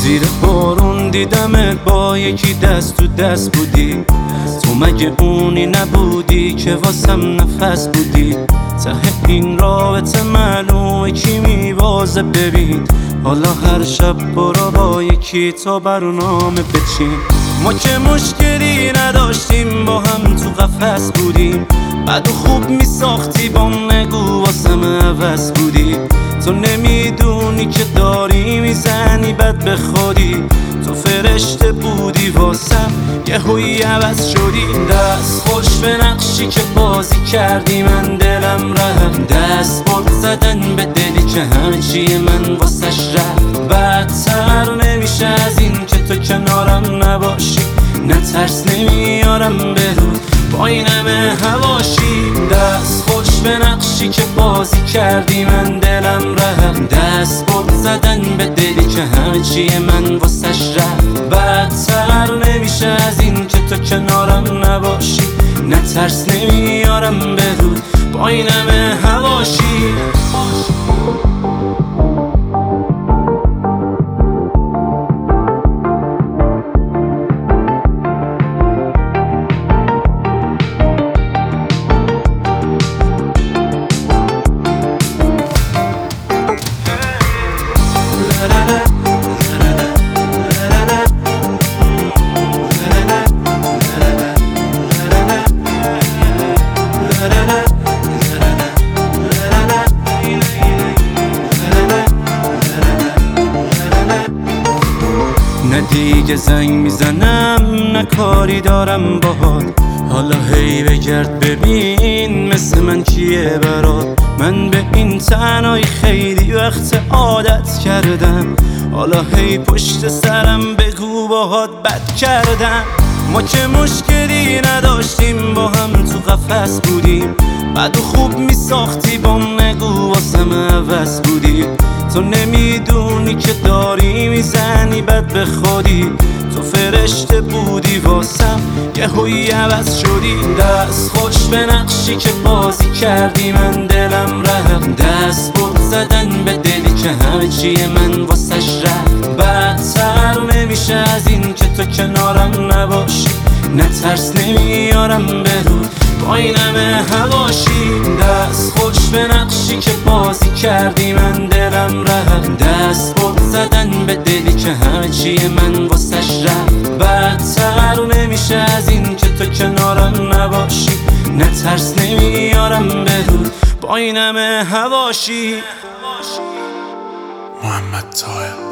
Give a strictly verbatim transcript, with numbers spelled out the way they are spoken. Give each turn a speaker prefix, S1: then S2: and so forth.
S1: زیر بارون دیدمت با یکی دست تو دست بودی. تو مگه اونی نبودی که واسم نفس بودی؟ ته این رابطه معلومه کی میوازه. ببین حالا هر شب برو با یکی تا برنامه بچین. ما که مشکلی نداشتیم، با هم تو قفس بودیم. بعد خوب میساختی با نگو واسم عوض بودی. تو نمیدونی که داری میزنی بد به خودی. تو فرشته بودی واسم یه هوی عوض شدی. دست خوش به نقشی که بازی کردی، من دلم رفت. دست بال زدن به دلی که همه چیه من واسش رفت. بدتر نمیشه از این که تو کنارم نباشی. نه ترس نمیارم به رو با این همه هواشی. دست خوش به نقشی که بازی کردی، من دلم رفت. دست بال زدن به دلی که همه چیه من واسش رفت. بدتر نمیشه از این که تو کنارم نباشی. نه ترس نمیارم به رو با این همه هواشی. نه دیگه زنگ میزنم، نه کاری دارم باهات. حالا هی بگرد ببین مثل من کیه برات. من به این تنهایی خیلی وقت عادت کردم. حالا هی پشت سرم بگو باهات بد کردم. ما که مشکلی نداشتیم، با هم تو قفس بودیم. بعد خوب میساختی با نگو واسم عوض بودی. تو نمیدونی که داری میزنی بد به خودی. تو فرشته بودی واسم یه هوی عوض شدی. دست خوش به نقشی که بازی کردی، من دلم رفت. دست بال زدن به دلی که همه چیه من واسش رفت. بدتر نمیشه از این که تو کنارم نباشی. نه ترس نمیارم به رو با این همه هواشی. دست خوش به نقشی که بازی کردی، من دلم رفت. دست بال زدن به دلی که همه چیه من واسش رفت. بدتر نمیشه از این که تو کنارم نباشی. نه ترس نمیارم به رو با این همه هواشی.
S2: محمد طاهر